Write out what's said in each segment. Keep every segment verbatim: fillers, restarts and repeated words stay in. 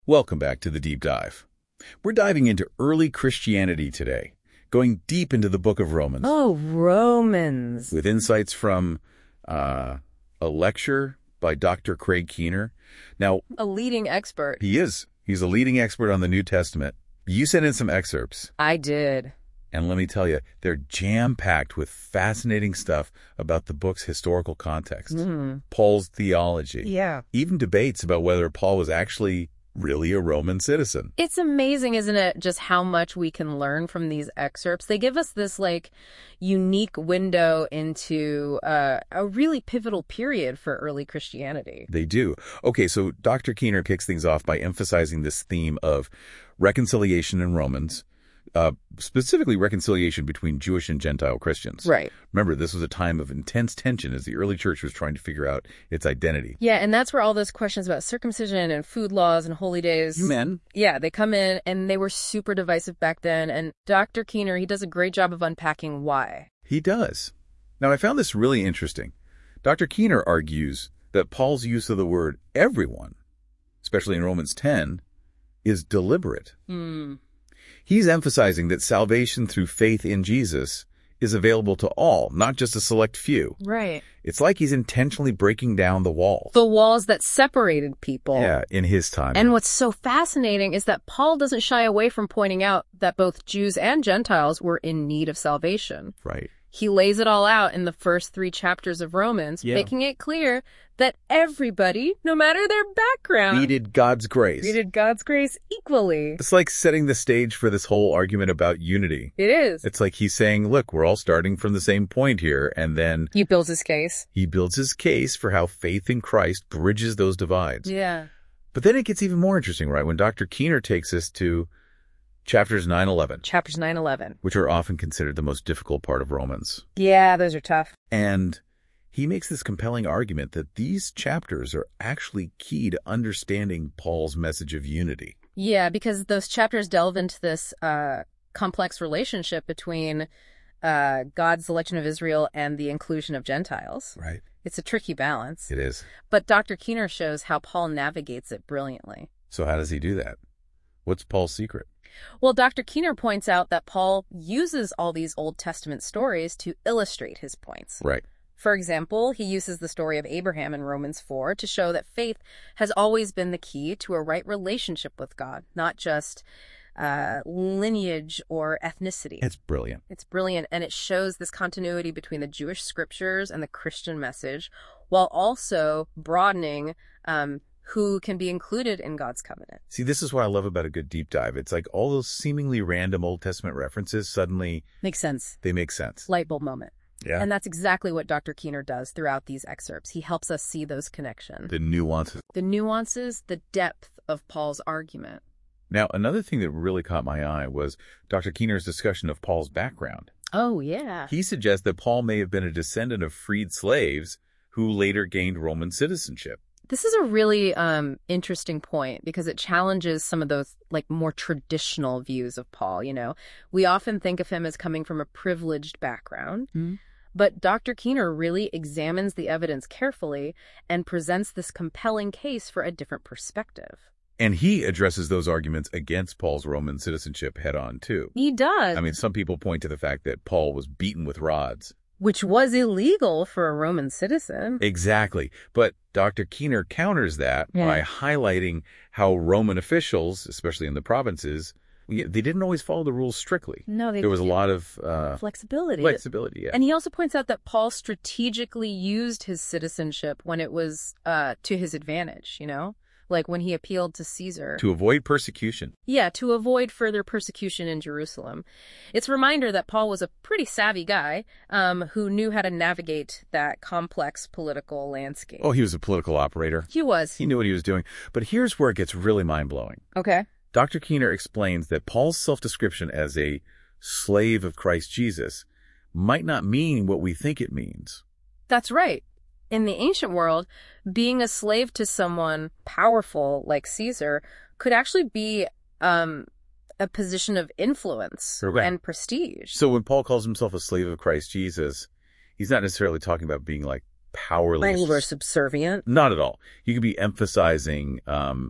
Welcome back to the Deep Dive. We're diving into early Christianity today, going deep into the book of Romans. Oh, Romans. With insights from uh, a lecture by Doctor Craig Keener. Now, a leading expert. He is. He's a leading expert on the New Testament. You sent in some excerpts. I did. And let me tell you, they're jam-packed with fascinating stuff about the book's historical context, Mm. Paul's theology, Yeah. even debates about whether Paul was actually really a Roman citizen. It's amazing, isn't it, just how much we can learn from these excerpts. They give us this, like, unique window into uh, a really pivotal period for early Christianity. They do. Okay, so Doctor Keener kicks things off by emphasizing this theme of reconciliation in Romans, uh, specifically reconciliation between Jewish and Gentile Christians. Right. Remember, this was a time of intense tension as the early church was trying to figure out its identity. Yeah, and that's where all those questions about circumcision and food laws and holy days. Amen. Yeah, they come in, and they were super divisive back then. And Doctor Keener, he does a great job of unpacking why. He does. Now, I found this really interesting. Doctor Keener argues that Paul's use of the word everyone, especially in Romans ten, is deliberate. Hmm. He's emphasizing that salvation through faith in Jesus is available to all, not just a select few. Right. It's like he's intentionally breaking down the walls. The walls that separated people. Yeah, in his time. And what's so fascinating is that Paul doesn't shy away from pointing out that both Jews and Gentiles were in need of salvation. Right. He lays it all out in the first three chapters of Romans, Yeah. making it clear that everybody, no matter their background, Needed God's grace. needed God's grace equally. It's like setting the stage for this whole argument about unity. It is. It's like he's saying, look, we're all starting from the same point here, and then He builds his case. he builds his case for how faith in Christ bridges those divides. Yeah. But then it gets even more interesting, right? When Doctor Keener takes us to chapters nine eleven, Chapters nine eleven. which are often considered the most difficult part of Romans. Yeah, those are tough. And he makes this compelling argument that these chapters are actually key to understanding Paul's message of unity. Yeah, because those chapters delve into this uh, complex relationship between uh, God's selection of Israel and the inclusion of Gentiles. Right. It's a tricky balance. It is. But Doctor Keener shows how Paul navigates it brilliantly. So how does he do that? What's Paul's secret? Well, Doctor Keener points out that Paul uses all these Old Testament stories to illustrate his points. Right. For example, he uses the story of Abraham in Romans four to show that faith has always been the key to a right relationship with God, not just uh, lineage or ethnicity. It's brilliant. It's brilliant, and it shows this continuity between the Jewish scriptures and the Christian message, while also broadening um, who can be included in God's covenant. See, this is what I love about a good deep dive. It's like all those seemingly random Old Testament references, suddenly Makes sense. they make sense. Light bulb moment. Yeah. And that's exactly what Doctor Keener does throughout these excerpts. He helps us see those connections. The nuances. The nuances, the depth of Paul's argument. Now, another thing that really caught my eye was Doctor Keener's discussion of Paul's background. Oh, yeah. He suggests that Paul may have been a descendant of freed slaves who later gained Roman citizenship. This is a really um, interesting point because it challenges some of those like more traditional views of Paul. You know, we often think of him as coming from a privileged background, Mm-hmm. but Doctor Keener really examines the evidence carefully and presents this compelling case for a different perspective. And he addresses those arguments against Paul's Roman citizenship head on, too. He does, I mean, some people point to the fact that Paul was beaten with rods. which was illegal for a Roman citizen. Exactly. But Doctor Keener counters that Yeah. by highlighting how Roman officials, especially in the provinces, they didn't always follow the rules strictly. No, they There was a lot of uh, flexibility. flexibility. Yeah. And he also points out that Paul strategically used his citizenship when it was uh, to his advantage, you know? Like when he appealed to Caesar. To avoid persecution. Yeah, to avoid further persecution in Jerusalem. It's a reminder that Paul was a pretty savvy guy um, who knew how to navigate that complex political landscape. Oh, he was a political operator. He was. He knew what he was doing. But here's where it gets really mind-blowing. Okay. Doctor Keener explains that Paul's self-description as a slave of Christ Jesus might not mean what we think it means. That's right. In the ancient world, being a slave to someone powerful like Caesar could actually be um, a position of influence Correct. and prestige. So when Paul calls himself a slave of Christ Jesus, he's not necessarily talking about being like powerless. Or subservient. Not at all. He could be emphasizing um,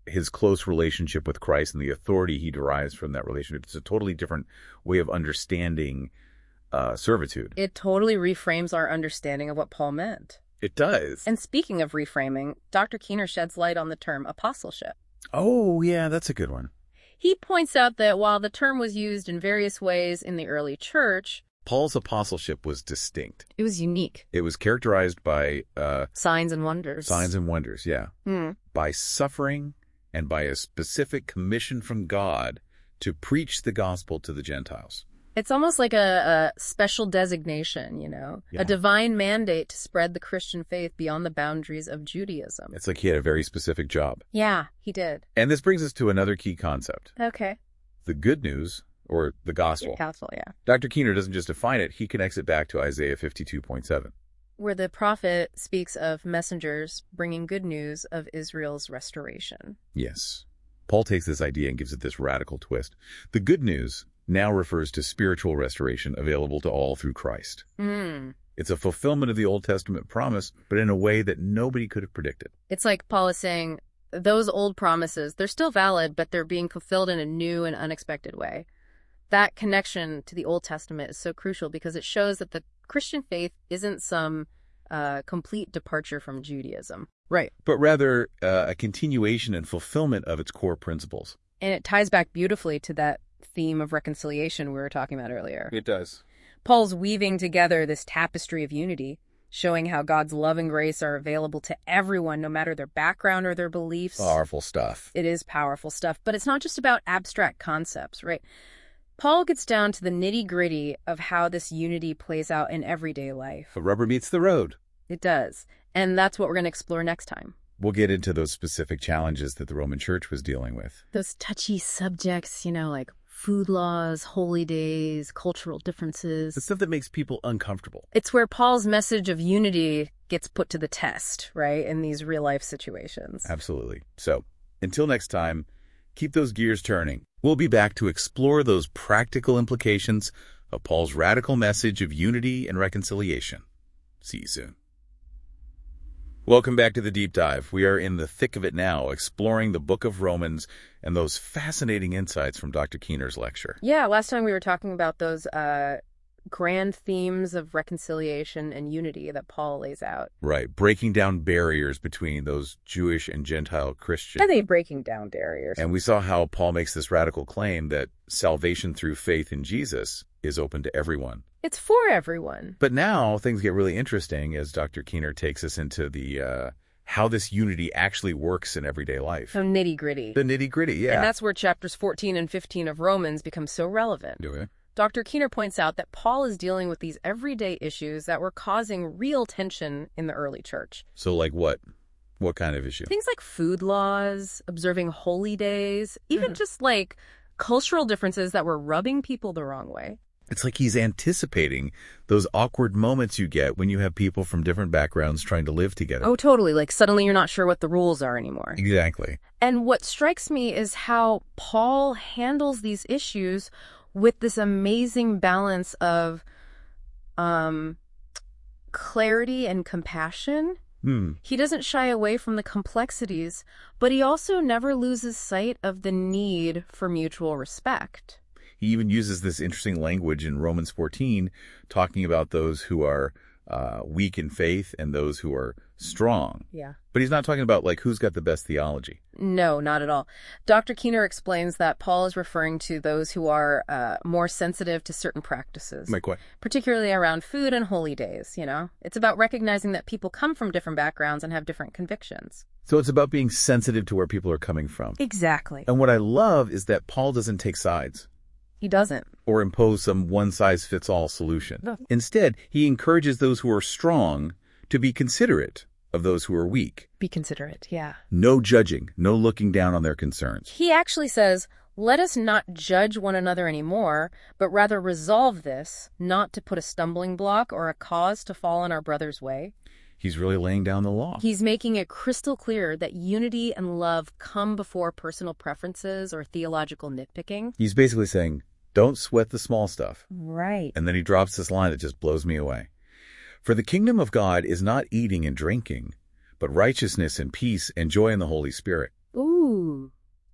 his close relationship with Christ and the authority he derives from that relationship. It's a totally different way of understanding uh, servitude. It totally reframes our understanding of what Paul meant. It does. And speaking of reframing, Doctor Keener sheds light on the term apostleship. Oh, yeah, that's a good one. He points out that while the term was used in various ways in the early church, Paul's apostleship was distinct. it was unique. It was characterized by uh, Signs and wonders. signs and wonders, yeah. Hmm. By suffering and by a specific commission from God to preach the gospel to the Gentiles. It's almost like a, a special designation, you know, Yeah. a divine mandate to spread the Christian faith beyond the boundaries of Judaism. It's like he had a very specific job. Yeah, he did. And this brings us to another key concept. Okay. The good news, or the gospel. Gospel, yeah. Doctor Keener doesn't just define it, he connects it back to Isaiah fifty-two point seven. Where the prophet speaks of messengers bringing good news of Israel's restoration. Yes. Paul takes this idea and gives it this radical twist. The good news now refers to spiritual restoration available to all through Christ. Mm. It's a fulfillment of the Old Testament promise, but in a way that nobody could have predicted. It's like Paul is saying, those old promises, they're still valid, but they're being fulfilled in a new and unexpected way. That connection to the Old Testament is so crucial because it shows that the Christian faith isn't some uh, complete departure from Judaism. Right. But rather uh, a continuation and fulfillment of its core principles. And it ties back beautifully to that theme of reconciliation we were talking about earlier. It does. Paul's weaving together this tapestry of unity, showing how God's love and grace are available to everyone, no matter their background or their beliefs. Powerful stuff. It is powerful stuff, but it's not just about abstract concepts, right? Paul gets down to the nitty-gritty of how this unity plays out in everyday life. The rubber meets the road. It does. And that's what we're going to explore next time. We'll get into those specific challenges that the Roman Church was dealing with. Those touchy subjects, you know, like food laws, holy days, cultural differences. The stuff that makes people uncomfortable. It's where Paul's message of unity gets put to the test, right, in these real-life situations. Absolutely. So, until next time, keep those gears turning. We'll be back to explore those practical implications of Paul's radical message of unity and reconciliation. See you soon. Welcome back to the Deep Dive. We are in the thick of it now, exploring the book of Romans and those fascinating insights from Doctor Keener's lecture. Yeah, last time we were talking about those uh, grand themes of reconciliation and unity that Paul lays out. Right, breaking down barriers between those Jewish and Gentile Christians. Are they breaking down barriers? And we saw how Paul makes this radical claim that salvation through faith in Jesus is open to everyone. It's for everyone. But now things get really interesting as Doctor Keener takes us into the uh, how this unity actually works in everyday life. So nitty-gritty. The nitty-gritty, yeah. And that's where chapters fourteen and fifteen of Romans become so relevant. Do it. Doctor Keener points out that Paul is dealing with these everyday issues that were causing real tension in the early church. So like what? What kind of issue? Things like food laws, observing holy days, even Mhm. just like cultural differences that were rubbing people the wrong way. It's like he's anticipating those awkward moments you get when you have people from different backgrounds trying to live together. Oh, totally. Like suddenly you're not sure what the rules are anymore. Exactly. And what strikes me is how Paul handles these issues with this amazing balance of um, clarity and compassion. Hmm. He doesn't shy away from the complexities, but he also never loses sight of the need for mutual respect. He even uses this interesting language in Romans fourteen, talking about those who are uh, weak in faith and those who are strong. Yeah. But he's not talking about, like, who's got the best theology. No, not at all. Doctor Keener explains that Paul is referring to those who are uh, more sensitive to certain practices, Like what? particularly around food and holy days, you know? It's about recognizing that people come from different backgrounds and have different convictions. So it's about being sensitive to where people are coming from. Exactly. And what I love is that Paul doesn't take sides He doesn't. or impose some one-size-fits-all solution. No. Instead, he encourages those who are strong to be considerate of those who are weak. Be considerate, yeah. No judging, no looking down on their concerns. He actually says, let us not judge one another anymore, but rather resolve this, not to put a stumbling block or a cause to fall in our brother's way. He's really laying down the law. He's making it crystal clear that unity and love come before personal preferences or theological nitpicking. He's basically saying, don't sweat the small stuff. Right. And then he drops this line that just blows me away. For the kingdom of God is not eating and drinking, but righteousness and peace and joy in the Holy Spirit. Ooh.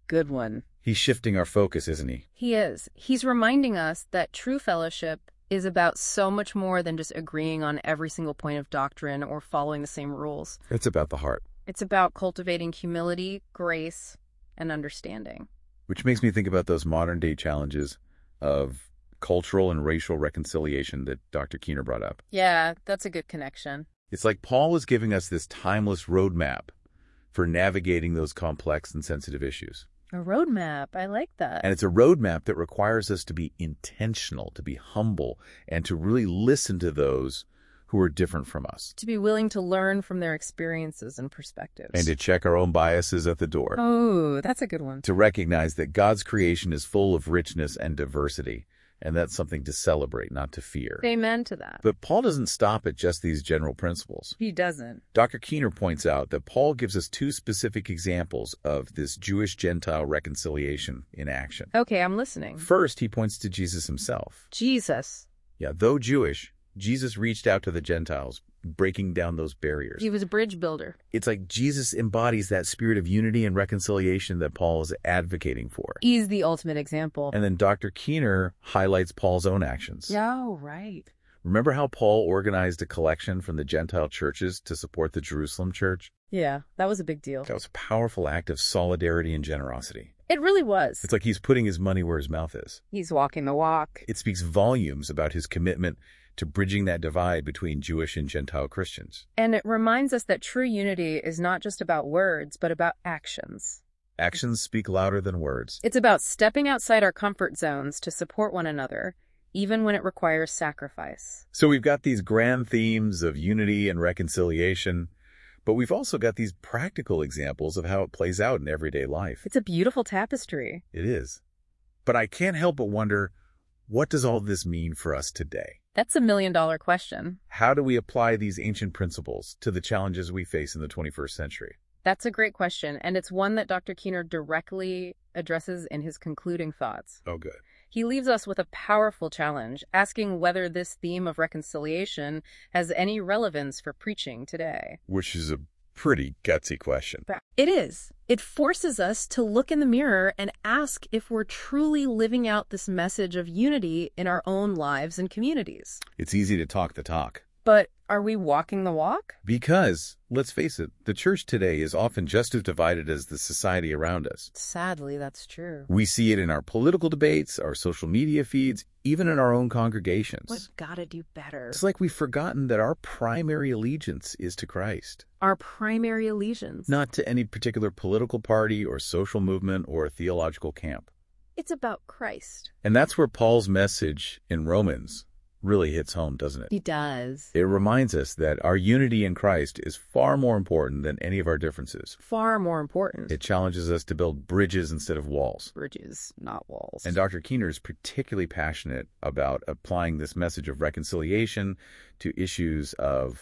good one. He's shifting our focus, isn't he? He is. He's reminding us that true fellowship is about so much more than just agreeing on every single point of doctrine or following the same rules. It's about the heart. It's about cultivating humility, grace, and understanding. Which makes me think about those modern-day challenges of cultural and racial reconciliation that Doctor Keener brought up. Yeah, that's a good connection. It's like Paul is giving us this timeless roadmap for navigating those complex and sensitive issues. A roadmap. I like that. And it's a roadmap that requires us to be intentional, to be humble, and to really listen to those who are different from us. To be willing to learn from their experiences and perspectives. And to check our own biases at the door. Oh, that's a good one. To recognize that God's creation is full of richness and diversity, and that's something to celebrate, not to fear. Amen to that. But Paul doesn't stop at just these general principles. He doesn't. Doctor Keener points out that Paul gives us two specific examples of this Jewish-Gentile reconciliation in action. Okay, I'm listening. First, he points to Jesus himself. Jesus. Yeah, though Jewish, Jesus reached out to the Gentiles, breaking down those barriers. He was a bridge builder. It's like Jesus embodies that spirit of unity and reconciliation that Paul is advocating for. He's the ultimate example. And then Doctor Keener highlights Paul's own actions. Oh, right. Remember how Paul organized a collection from the Gentile churches to support the Jerusalem church? Yeah, that was a big deal. That was a powerful act of solidarity and generosity. It really was. It's like he's putting his money where his mouth is. He's walking the walk. It speaks volumes about his commitment to bridging that divide between Jewish and Gentile Christians. And it reminds us that true unity is not just about words, but about actions. Actions speak louder than words. It's about stepping outside our comfort zones to support one another, even when it requires sacrifice. So we've got these grand themes of unity and reconciliation, but we've also got these practical examples of how it plays out in everyday life. It's a beautiful tapestry. It is. But I can't help but wonder, what does all this mean for us today? That's a million-dollar question. How do we apply these ancient principles to the challenges we face in the twenty-first century? That's a great question, and it's one that Doctor Keener directly addresses in his concluding thoughts. Oh, good. He leaves us with a powerful challenge, asking whether this theme of reconciliation has any relevance for preaching today. Which is a pretty gutsy question. It is. It forces us to look in the mirror and ask if we're truly living out this message of unity in our own lives and communities. It's easy to talk the talk. But are we walking the walk? Because, let's face it, the church today is often just as divided as the society around us. Sadly, that's true. We see it in our political debates, our social media feeds, even in our own congregations. We've got to do better. It's like we've forgotten that our primary allegiance is to Christ. Our primary allegiance. Not to any particular political party or social movement or theological camp. It's about Christ. And that's where Paul's message in Romans really hits home, doesn't it? He does. It reminds us that our unity in Christ is far more important than any of our differences. Far more important. It challenges us to build bridges instead of walls. Bridges, not walls. And Doctor Keener is particularly passionate about applying this message of reconciliation to issues of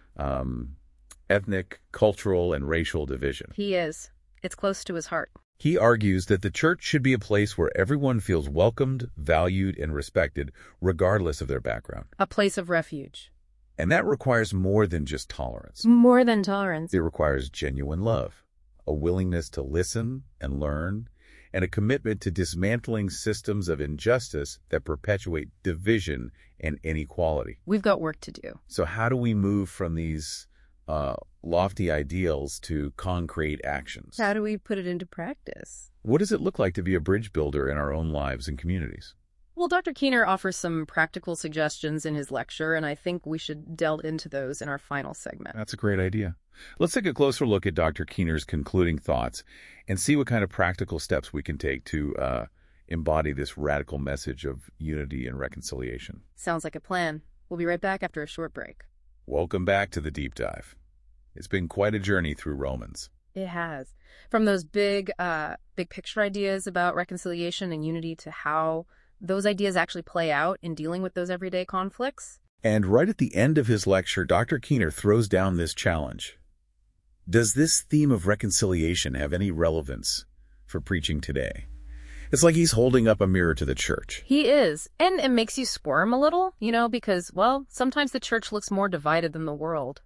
um, ethnic, cultural, and racial division. He is. It's close to his heart. He argues that the church should be a place where everyone feels welcomed, valued, and respected, regardless of their background. A place of refuge. And that requires more than just tolerance. More than tolerance. It requires genuine love, a willingness to listen and learn, and a commitment to dismantling systems of injustice that perpetuate division and inequality. We've got work to do. So how do we move from these uh, lofty ideals to concrete actions? How do we put it into practice? What does it look like to be a bridge builder in our own lives and communities? Well, Doctor Keener offers some practical suggestions in his lecture, and I think we should delve into those in our final segment. That's a great idea. Let's take a closer look at Doctor Keener's concluding thoughts and see what kind of practical steps we can take to uh, embody this radical message of unity and reconciliation. Sounds like a plan. We'll be right back after a short break. Welcome back to the Deep Dive. It's been quite a journey through Romans. It has. From those big, uh, big picture ideas about reconciliation and unity to how those ideas actually play out in dealing with those everyday conflicts. And right at the end of his lecture, Doctor Keener throws down this challenge. Does this theme of reconciliation have any relevance for preaching today? It's like he's holding up a mirror to the church. He is. And it makes you squirm a little, you know, because, well, sometimes the church looks more divided than the world.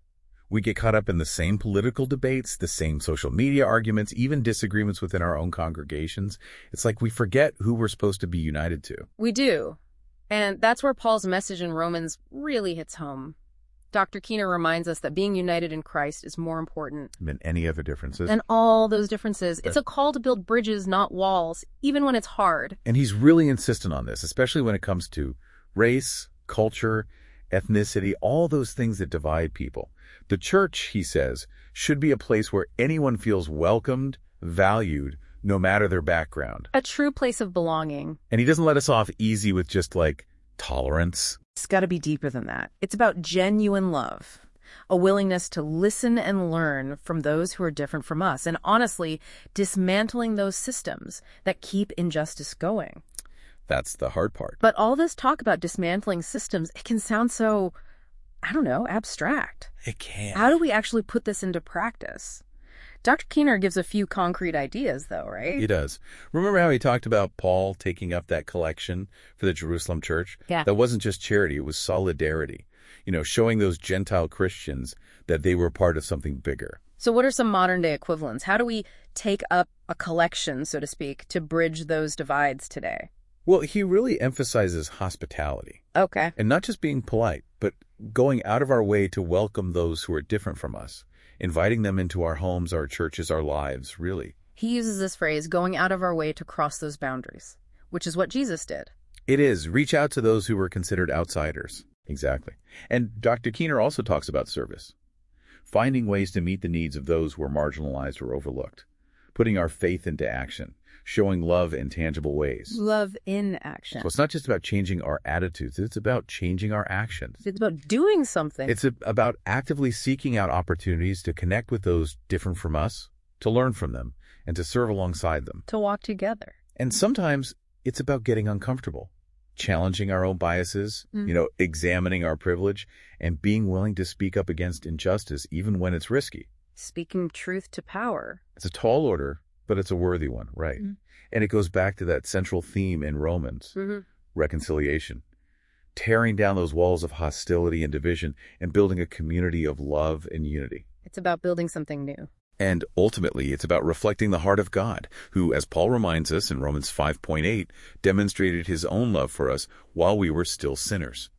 We get caught up in the same political debates, the same social media arguments, even disagreements within our own congregations. It's like we forget who we're supposed to be united to. We do. And that's where Paul's message in Romans really hits home. Doctor Keener reminds us that being united in Christ is more important Than any other differences. than all those differences. It's a call to build bridges, not walls, even when it's hard. And he's really insistent on this, especially when it comes to race, culture, ethnicity, all those things that divide people. The church, he says, should be a place where anyone feels welcomed, valued, no matter their background. A true place of belonging. And he doesn't let us off easy with just like tolerance. It's got to be deeper than that. It's about genuine love, a willingness to listen and learn from those who are different from us, and honestly, dismantling those systems that keep injustice going. That's the hard part. But all this talk about dismantling systems, it can sound so, I don't know, abstract. It can. How do we actually put this into practice? Doctor Keener gives a few concrete ideas, though, right? He does. Remember how he talked about Paul taking up that collection for the Jerusalem church? Yeah. That wasn't just charity, it was solidarity. You know, showing those Gentile Christians that they were part of something bigger. So what are some modern-day equivalents? How do we take up a collection, so to speak, to bridge those divides today? Well, he really emphasizes hospitality. Okay. And not just being polite, but going out of our way to welcome those who are different from us. Inviting them into our homes, our churches, our lives, really. He uses this phrase, going out of our way to cross those boundaries, which is what Jesus did. It is. Reach out to those who were considered outsiders. Exactly. And Doctor Keener also talks about service. Finding ways to meet the needs of those who are marginalized or overlooked. Putting our faith into action. Showing love in tangible ways. Love in action. So it's not just about changing our attitudes. It's about changing our actions. It's about doing something. It's a, about actively seeking out opportunities to connect with those different from us, to learn from them, and to serve alongside them. To walk together. And sometimes it's about getting uncomfortable, challenging our own biases, mm. you know, examining our privilege, and being willing to speak up against injustice even when it's risky. Speaking truth to power. It's a tall order, but it's a worthy one, right? Mm-hmm. And it goes back to that central theme in Romans, mm-hmm. reconciliation. Tearing down those walls of hostility and division and building a community of love and unity. It's about building something new. And ultimately, it's about reflecting the heart of God, who, as Paul reminds us in Romans five point eight, demonstrated his own love for us while we were still sinners.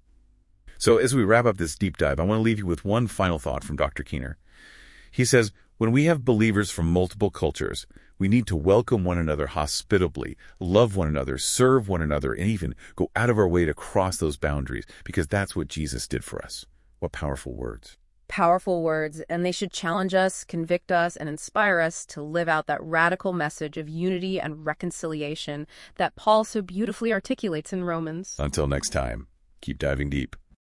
So as we wrap up this deep dive, I want to leave you with one final thought from Doctor Keener. He says, when we have believers from multiple cultures, we need to welcome one another hospitably, love one another, serve one another, and even go out of our way to cross those boundaries, because that's what Jesus did for us. What powerful words. Powerful words, and they should challenge us, convict us, and inspire us to live out that radical message of unity and reconciliation that Paul so beautifully articulates in Romans. Until next time, keep diving deep.